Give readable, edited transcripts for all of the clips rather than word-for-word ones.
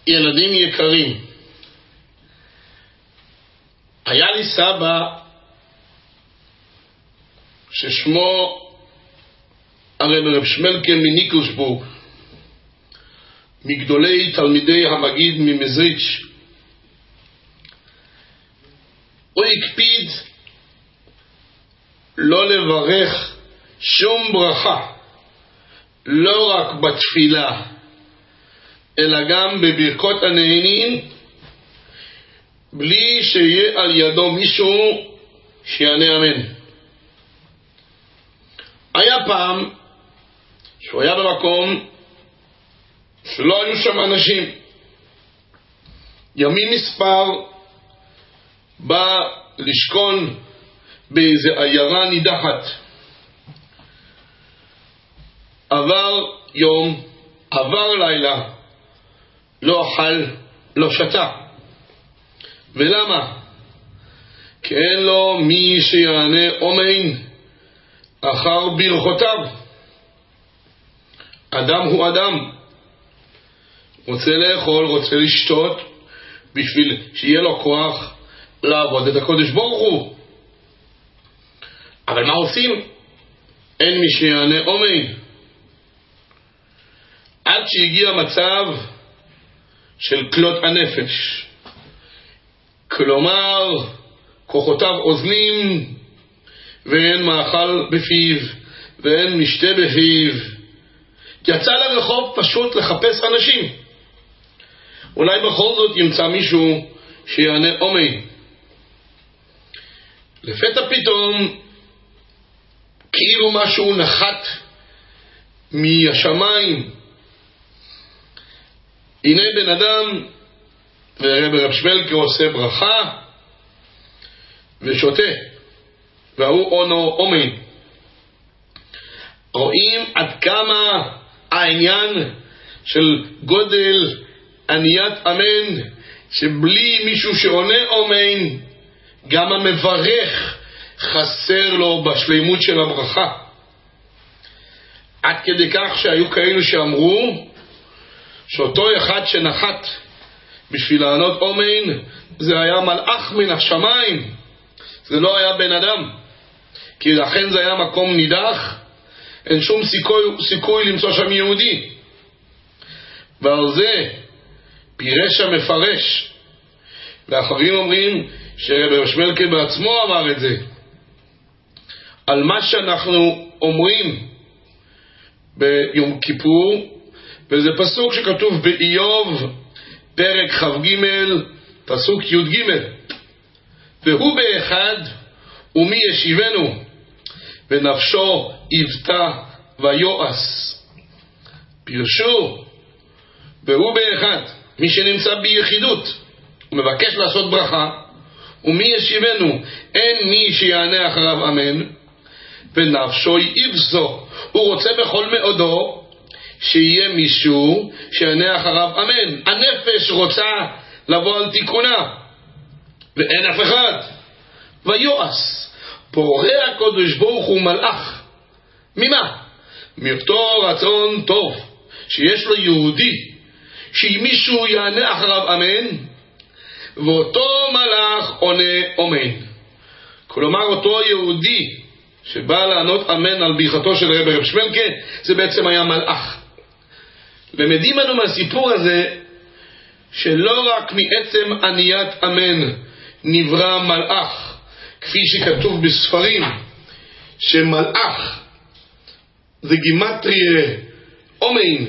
ילדים יקרים, היה לי סבא ששמו הרב שמלקה מניקלסבורג, מגדולי תלמידי המגיד ממזריץ'. הוא הקפיד לא לברך שום ברכה, לא רק בתפילה אלא גם בברכות הנהנים, בלי שיהיה על ידו מישהו שיענה אמן. היה פעם שהוא היה במקום שלא היו שם אנשים, ימים מספר בא לשכון באיזה עיירה נידחת. עבר יום, עבר לילה, לא אכל, לא שתה. ולמה? כי אין לו מי שיענה אומן אחר ברכותיו. אדם הוא אדם, רוצה לאכול, רוצה לשתות, בשביל שיהיה לו כוח לעבוד את הקודש ברוך הוא. אבל מה עושים? אין מי שיענה אומן. עד שהגיע מצב של כלות הנפש, כלומר כוחותיו אוזלים ואין מאכל בפיו ואין משתה בפיו. יצא לרחוב פשוט לחפש אנשים, אולי בכל זאת ימצא מישהו שיענה אומן. לפתע פתאום כאילו משהו נחת מהשמיים. הנה בן אדם, ורב שמלקה עושה ברכה ושותה, והוא עונו אומן. רואים עד כמה העניין של גודל עניית אמן, שבלי מישהו שעונה אומן גם המברך חסר לו בשלימות של הברכה. עד כדי כך שהיו כאלו שאמרו שאותו אחד שנחת בשביל לענות אומן זה היה מלאך מן השמיים, זה לא היה בן אדם, כי לכן זה היה מקום נידח, אין שום סיכוי למצוא שם יהודי. ועל זה פירש המפרש, ואחרים אומרים שרב שמלקה בעצמו אמר את זה, על מה שאנחנו אומרים ביום כיפור, וזה פסוק שכתוב באיוב פרק כ"ג פסוק י"ג, והוא באחד ומי ישיבנו ונפשו יבטא ויועס. פירשו והוא באחד, מי שנמצא ביחידות ומבקש לעשות ברכה, ומי ישיבנו אין מי שיענה אחריו אמן, ונפשו יבטא, הוא רוצה בכל מאודו שיהיה מישהו שיענה אחריו אמן. הנפש רוצה לבוא על תיקונה ואין אף אחד. ויועס, פורא הקודש ברוך הוא מלאך. ממה? מאותו רצון טוב שיש לו יהודי שאם מישהו יענה אחריו אמן, ואותו מלאך עונה אמן. כלומר אותו יהודי שבא לענות אמן על ברכתו של רב שמלקה זה בעצם היה מלאך. למדים לנו מהסיפור הזה שלא רק מעצם עניית אמן נברא מלאך, כפי שכתוב בספרים שמלאך זה גימטריה אומן.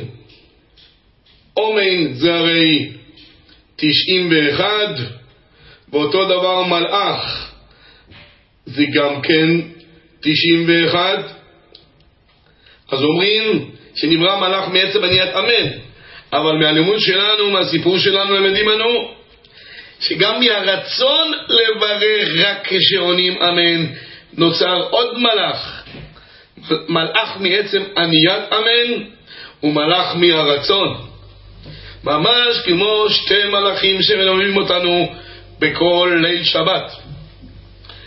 אומן זה הרי 91, ואותו דבר מלאך זה גם כן 91. אז אומרים שנברא מלאך מעצם עניית אמן, אבל מהלימוד שלנו, מהסיפור שלנו, למדים לנו שגם מהרצון לברך רק כשעונים אמן נוצר עוד מלאך. מלאך מעצם עניית אמן ומלאך מהרצון, ממש כמו שתי מלאכים שמלווים אותנו בכל ליל שבת.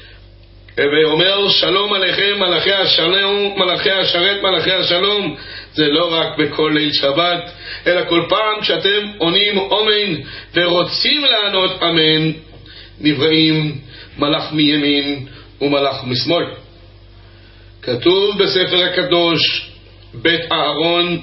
ואומר שלום עליכם מלאכי השלום, מלאכי השרת, מלאכי השלום, זה לא רק בכל ליל שבת, אלא כל פעם כשאתם עונים אמן ורוצים לענות אמן, נבראים מלאך מימין ומלאך משמאל. כתוב בספר הקדוש, בית אהרון,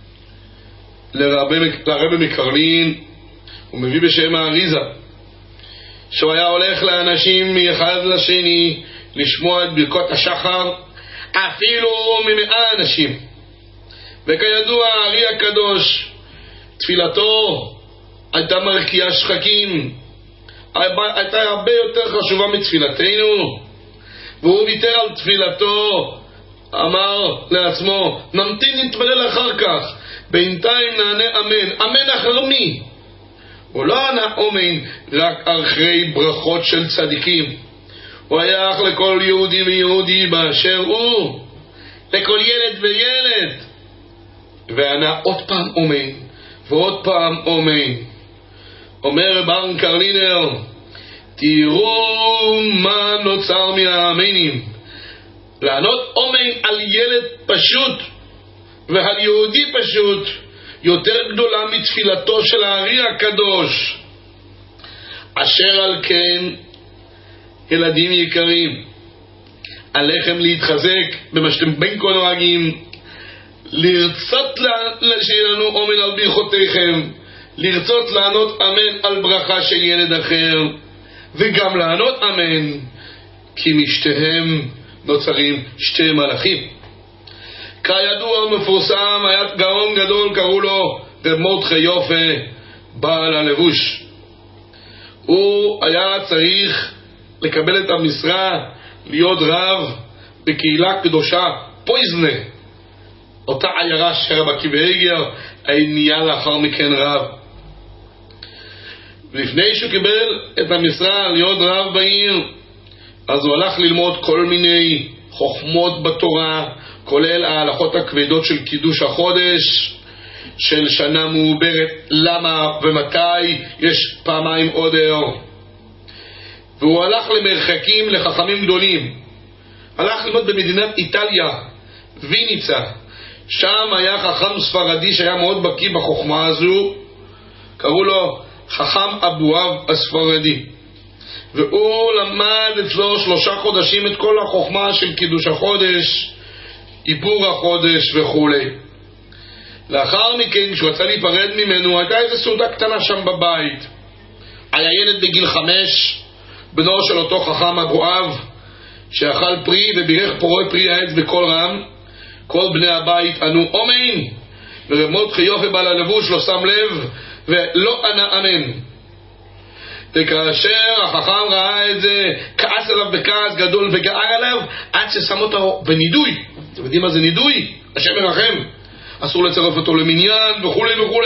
לרבי מקרלין, הוא מביא בשם האריזה, שהוא היה הולך לאנשים מאחד לשני לשמוע את ברכות השחר, אפילו מ100 אנשים. וכידוע הארי הקדוש, תפילתו הייתה מרקיעה שחקים, הייתה הרבה יותר חשובה מתפילתנו, והוא ויתר על תפילתו, אמר לעצמו, נמתין נתפלל אחר כך, בינתיים נענה אמן. אמן אחר מי? הוא לא ענה אמן רק אחרי ברכות של צדיקים, הוא היה אח לכל יהודי ויהודי באשר הוא, לכל ילד וילד, וענה עוד פעם אמן ועוד פעם אמן. אומר ברן קרלינר, תראו מה נוצר מהאמנים. לענות אמן על ילד פשוט ועל יהודי פשוט יותר גדולה מתפילתו של הארי הקדוש. אשר על כן, ילדים יקרים, עליכם להתחזק במה שאתם בין כה נוהגים, לרצות שיהיה לנו אמן על ברכותיכם, לרצות לענות אמן על ברכה של ילד אחר, וגם לענות אמן כי משתיהם נוצרים שתי מלאכים. כידוע מפורסם, היה גאון גדול, קראו לו רב מרדכי יופה בעל הלבוש. הוא היה צריך לקבל את המשרה להיות רב בקהילה קדושה פויזנה, אותה עיירה שרב עקיבא איגר נהיה לאחר מכן רב. ולפני שהוא קיבל את המשרה להיות רב בעיר, אז הוא הלך ללמוד כל מיני חוכמות בתורה, כולל ההלכות הכבדות של קידוש החודש, של שנה מעוברת, למה ומתי יש פעמיים עודר. והוא הלך למרחקים, לחכמים גדולים. הלך ללמוד במדינת איטליה, ויניצה. שם היה חכם ספרדי שהיה מאוד בקיא בחוכמה הזו, קראו לו חכם אבואב הספרדי, והוא למד אצלו 3 חודשים את כל החוכמה של קידוש החודש, עיבור החודש וכו'. לאחר מכן, כשהוא רצה להיפרד ממנו, הייתה איזו סעודה קטנה שם בבית. היה ילד בגיל 5, בנו של אותו חכם אבואב, שאכל פרי ובירך פורעי פרי העץ בקול רם. כל בני הבית ענו אמן, ורב מרדכי יופה בעל הלבוש לא שם לב ולא ענה אמן. וכאשר החכם ראה את זה, כעס עליו בכעס גדול וגער עליו, עד ששם אותו בנידוי. אתם יודעים מה זה נידוי? השם מרחם, אסור לצרף אותו למניין וכו' וכו'.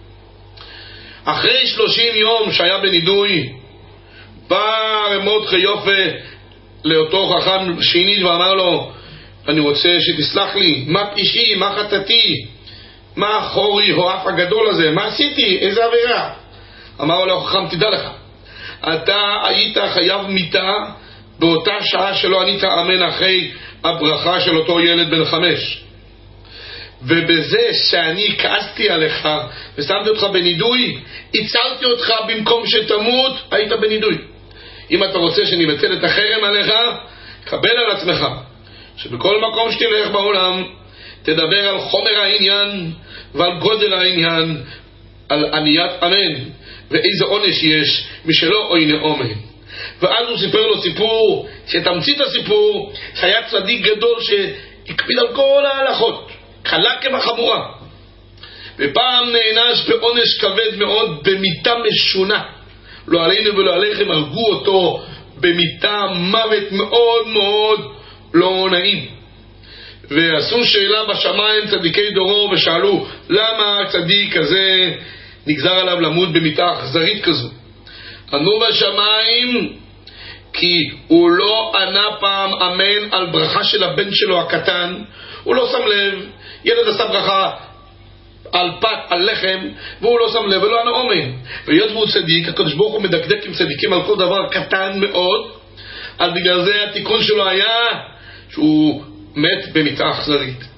אחרי 30 יום שהיה בנידוי, בא רב מרדכי יופה לאותו חכם שני ואמר לו, אני רוצה שתסלח לי, מה פשעי, מה חטאתי, מה החורי או האף הגדול הזה, מה עשיתי, איזה עבירה? אמר לו החכם, תדע לך, אתה היית חייב מיתה באותה שעה שלא ענית אמן אחרי הברכה של אותו ילד בן 5, ובזה שאני כעסתי עליך ושמתי אותך בנידוי, הצלתי אותך, במקום שתמות היית בנידוי. אם אתה רוצה שאני אבטל את החרם עליך, קבל על עצמך שבכל מקום שתלך בעולם תדבר על חומר העניין ועל גודל העניין, על עניית אמן, ואיזה עונש יש משלא עונה אמן. ואז הוא סיפר לו סיפור, שתמצית הסיפור, שהיה צדיק גדול שהקפיד על כל ההלכות, קלה כבחמורה, ופעם נענש בעונש כבד מאוד במיתה משונה, לא עלינו ולא עליכם, הרגו אותו במיתה מוות מאוד מאוד לא נעים. ועשו שאלה בשמיים צדיקי דורו ושאלו, למה הצדיק הזה נגזר עליו למות במיתה אכזרית כזו? ענו בשמיים, כי הוא לא ענה פעם אמן על ברכה של הבן שלו הקטן. הוא לא שם לב, ילד עשה ברכה על פת, על לחם, והוא לא שם לב ולא ענה אמן. והיות והוא צדיק, הקדוש ברוך הוא מדקדק עם צדיקים על כל דבר קטן מאוד, אז בגלל זה התיקון שלו היה שהוא מת במיתה אכזרית.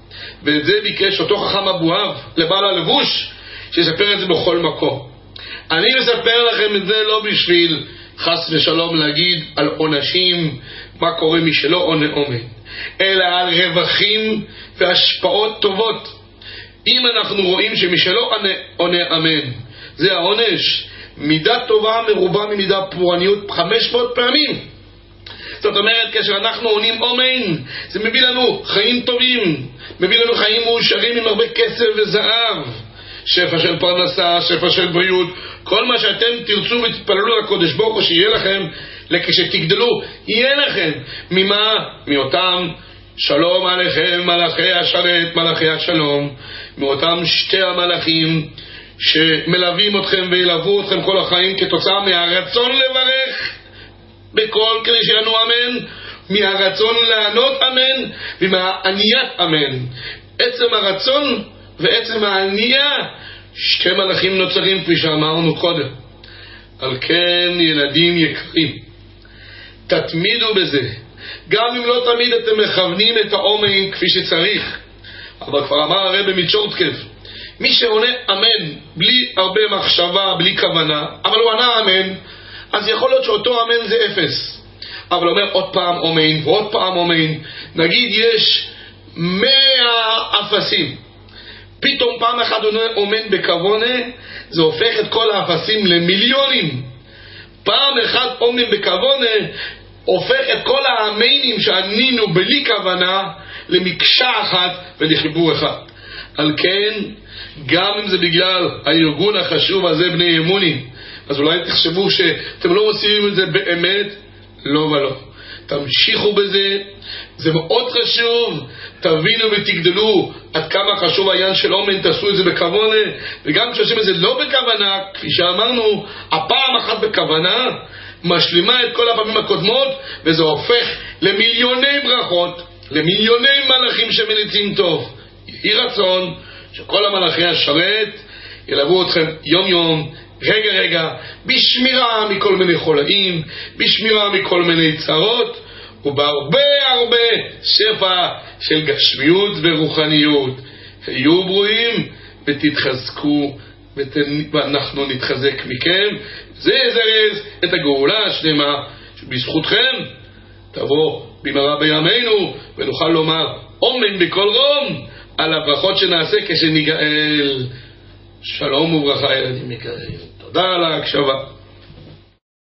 ואת זה ביקש אותו חכם אבואב לבעל הלבוש, שיספר את זה בכל מקום. אני מספר לכם את זה לא בשביל חס ושלום להגיד על עונשים, מה קורה מי שלא עונה אומן, אלא על רווחים והשפעות טובות. אם אנחנו רואים שמי שלא עונה אמן זה העונש, מידה טובה מרובה ממידה פורעניות 500 פעמים. זאת אומרת, כאשר אנחנו עונים אומן, זה מביא לנו חיים טובים, מביא לנו חיים מאושרים עם הרבה כסף וזהב, שפע של פרנסה, שפע של בריאות, כל מה שאתם תרצו ותתפללו לקדוש ברוך הוא שיהיה לכם, כשתגדלו יהיה לכם. ממה? מאותם שלום עליכם מלאכי השרת מלאכי השלום, מאותם שתי המלאכים שמלווים אתכם וילוו אתכם כל החיים, כתוצאה מהרצון לברך בכל כדי שיענו אמן, מהרצון לענות אמן, ומהעניית אמן. עצם הרצון ועצם הענייה, שתי מלאכים נוצרים כפי שאמרנו קודם. על כן ילדים יקרים, תתמידו בזה, גם אם לא תמיד אתם מכוונים את האומן כפי שצריך. אבל כבר אמר הרב מצ'ורטקב, מי שעונה אמן בלי הרבה מחשבה, בלי כוונה, אבל הוא ענה אמן, אז יכול להיות שאותו אמן זה 0. אבל אומר עוד פעם אמן ועוד פעם אמן. נגיד יש 100 אפסים, פתאום פעם אחת אמן בכוונה, זה הופך את כל האפסים למיליונים. פעם אחת אמן בכוונה הופך את כל האמנים שענינו בלי כוונה למקשה אחת ולחיבור אחד. על כן, גם אם זה בגלל הארגון החשוב הזה בני אמונים, אז אולי תחשבו שאתם לא עושים את זה באמת, לא ולא. תמשיכו בזה, זה מאוד חשוב, תבינו ותגדלו עד כמה חשוב העניין של אומן, תעשו את זה בכוונה, וגם כשעושים את זה לא בכוונה, כפי שאמרנו, הפעם אחת בכוונה משלימה את כל הפעמים הקודמות, וזה הופך למיליוני ברכות, למיליוני מלאכים שמניצים טוב. יהי רצון שכל המלאכי השרת ילוו אתכם יום יום, רגע רגע, בשמירה מכל מיני חולאים, בשמירה מכל מיני צרות, ובהרבה הרבה שפע של גשמיות ורוחניות. היו ברואים ותתחזקו, ואנחנו נתחזק מכם. זה יזרז את הגאולה השלמה שבזכותכם תבוא במהרה בימינו, ונוכל לומר אומן בכל רום על הברכות שנעשה כשניגאל. שלום וברכה ילדים יקרים, תודה על ההקשבה.